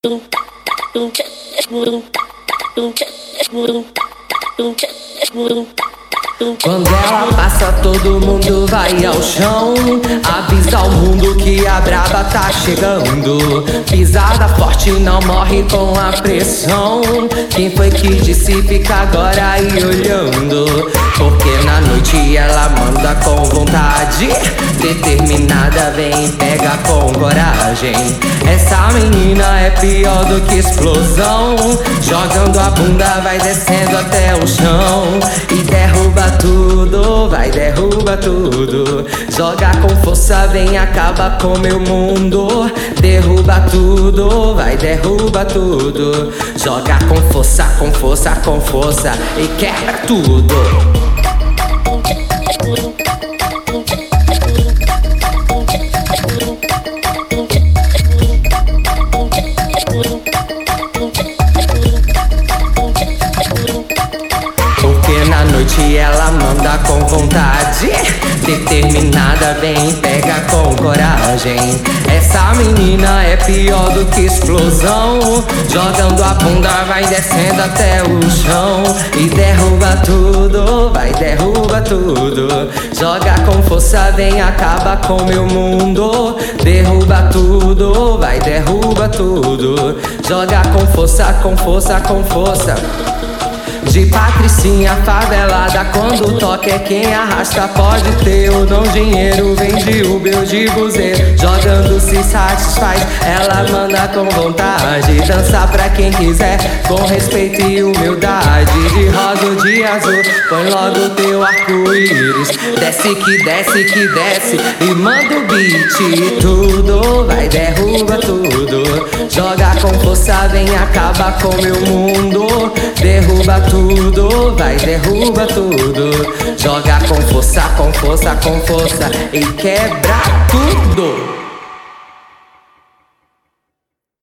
Quando ela passa, todo mundo vai ao chão. Avisa ao mundo que a braba tá chegando. Pisada forte não morre com a pressão. Quem foi que disse fica agora aí olhando? Porque na noite ela manda com vontade. Determinada, vem, pega com coragem. Essa menina é pior do que explosão. Jogando a bunda, vai descendo até o chão. E derruba tudo, vai, derruba tudo. Joga com força, vem, acaba com meu mundo. Derruba tudo, vai, derruba tudo. Joga com força, com força, com força. E quebra tudo. Porque na noite ela manda com vontade. Determinada, vem, pega com coragem. Essa menina é pior do que explosão. Jogando a bunda, vai descendo até o chão. E derruba tudo, vai, derruba tudo. Joga com força, vem, acaba com meu mundo. Derruba tudo, vai, derruba tudo. Joga com força, com força, com força. De patricinha favelada, quando toca é quem arrasta. Pode ter ou não dinheiro, vem de Uber ou de buzeiro. Jogando se satisfaz, ela manda com vontade. Dança pra quem quiser, com respeito e humildade. De rosa ou de azul, põe logo teu arco-íris. Desce que desce que desce e manda o beat. Tudo, vai, derruba tudo. Joga com força, vem, acaba com meu mundo. Derruba tudo, vai, derruba tudo. Joga com força, com força, com força. E quebra tudo.